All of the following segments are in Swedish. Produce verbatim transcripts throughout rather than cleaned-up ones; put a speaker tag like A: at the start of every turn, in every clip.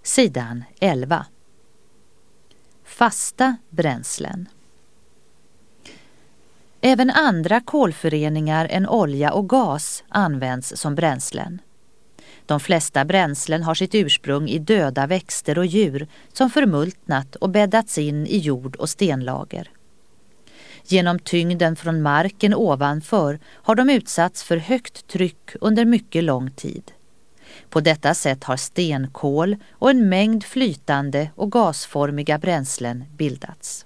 A: Sidan elva. Fasta bränslen. Även andra kolföreningar än olja och gas används som bränslen. De flesta bränslen har sitt ursprung i döda växter och djur som förmultnat och bäddats in i jord- och stenlager. Genom tyngden från marken ovanför har de utsatts för högt tryck under mycket lång tid. På detta sätt har stenkol och en mängd flytande och gasformiga bränslen bildats.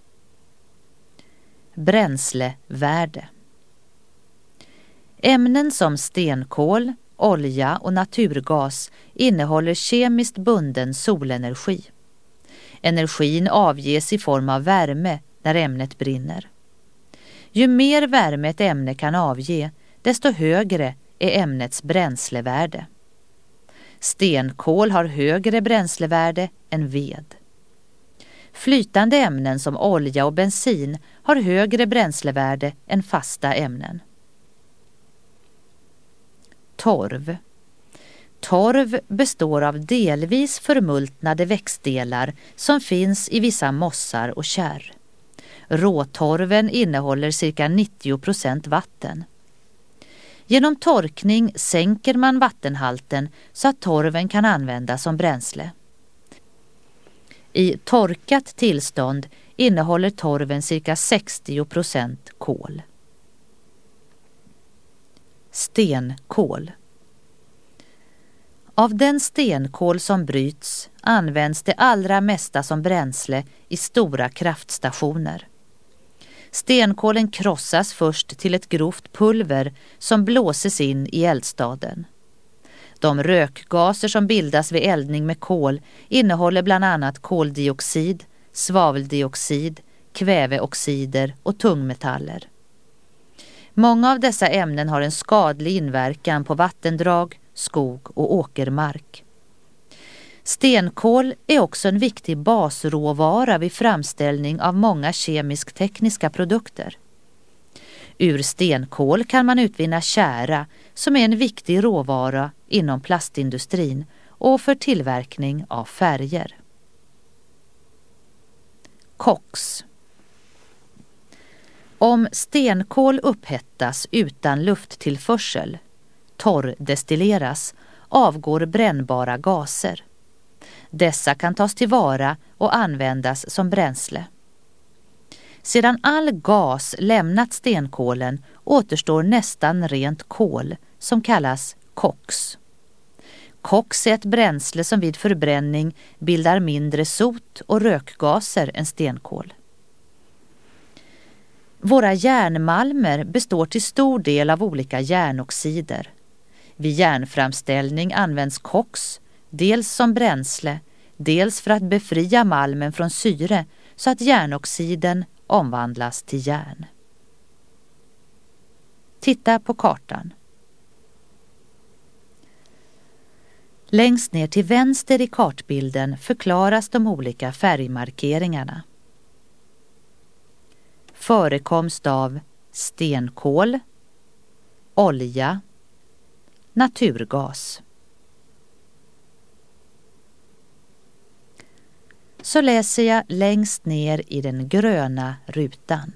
A: Bränslevärde. Ämnen som stenkol, olja och naturgas innehåller kemiskt bunden solenergi. Energin avges i form av värme när ämnet brinner. Ju mer värme ett ämne kan avge, desto högre är ämnets bränslevärde. Stenkol har högre bränslevärde än ved. Flytande ämnen som olja och bensin har högre bränslevärde än fasta ämnen. Torv. Torv består av delvis förmultnade växtdelar som finns i vissa mossar och kärr. Råtorven innehåller cirka nittio procent vatten. Genom torkning sänker man vattenhalten så att torven kan användas som bränsle. I torkat tillstånd innehåller torven cirka sextio procent kol. Stenkol. Av den stenkol som bryts används det allra mesta som bränsle i stora kraftstationer. Stenkolen krossas först till ett grovt pulver som blåses in i eldstaden. De rökgaser som bildas vid eldning med kol innehåller bland annat koldioxid, svaveldioxid, kväveoxider och tungmetaller. Många av dessa ämnen har en skadlig inverkan på vattendrag, skog och åkermark. Stenkol är också en viktig basråvara vid framställning av många kemisk-tekniska produkter. Ur stenkol kan man utvinna tjära som är en viktig råvara inom plastindustrin och för tillverkning av färger. Koks. Om stenkol upphettas utan lufttillförsel, torrdestilleras, avgår brännbara gaser. Dessa kan tas tillvara och användas som bränsle. Sedan all gas lämnat stenkolen återstår nästan rent kol som kallas koks. Koks är ett bränsle som vid förbränning bildar mindre sot och rökgaser än stenkol. Våra järnmalmer består till stor del av olika järnoxider. Vid järnframställning används koks dels som bränsle, dels för att befria malmen från syre så att järnoxiden omvandlas till järn. Titta på kartan. Längst ner till vänster i kartbilden förklaras de olika färgmarkeringarna. Förekomst av stenkol, olja, naturgas. Så läser jag längst ner i den gröna rutan.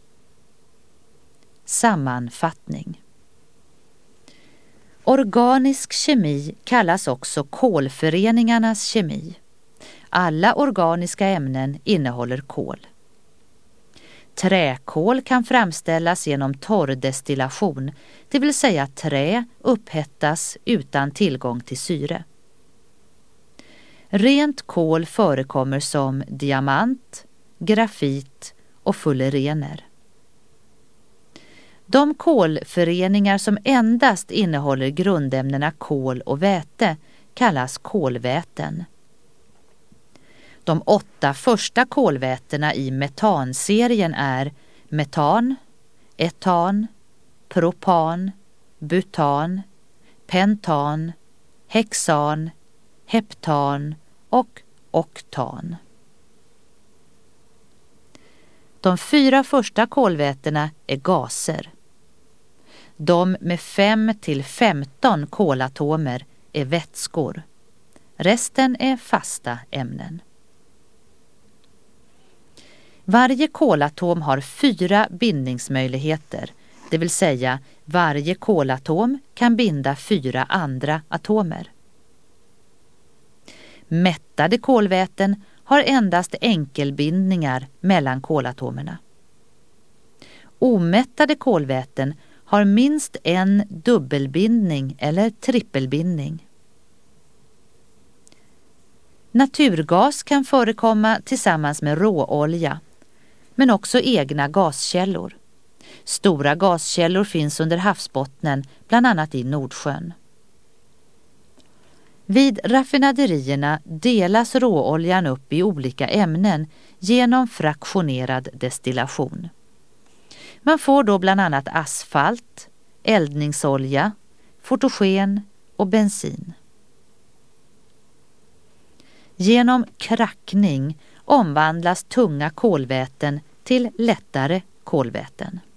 A: Sammanfattning. Organisk kemi kallas också kolföreningarnas kemi. Alla organiska ämnen innehåller kol. Träkol kan framställas genom torrdestillation, det vill säga trä upphettas utan tillgång till syre. Rent kol förekommer som diamant, grafit och fullerener. De kolföreningar som endast innehåller grundämnena kol och väte kallas kolväten. De åtta första kolvätena i metanserien är metan, etan, propan, butan, pentan, hexan, heptan och oktan. De fyra första kolvätena är gaser. De med fem till femton kolatomer är vätskor. Resten är fasta ämnen. Varje kolatom har fyra bindningsmöjligheter, det vill säga varje kolatom kan binda fyra andra atomer. Mättade kolväten har endast enkelbindningar mellan kolatomerna. Omättade kolväten har minst en dubbelbindning eller trippelbindning. Naturgas kan förekomma tillsammans med råolja, men också egna gaskällor. Stora gaskällor finns under havsbottnen, bland annat i Nordsjön. Vid raffinaderierna delas råoljan upp i olika ämnen genom fraktionerad destillation. Man får då bland annat asfalt, eldningsolja, fotogen och bensin. Genom krackning omvandlas tunga kolväten till lättare kolväten.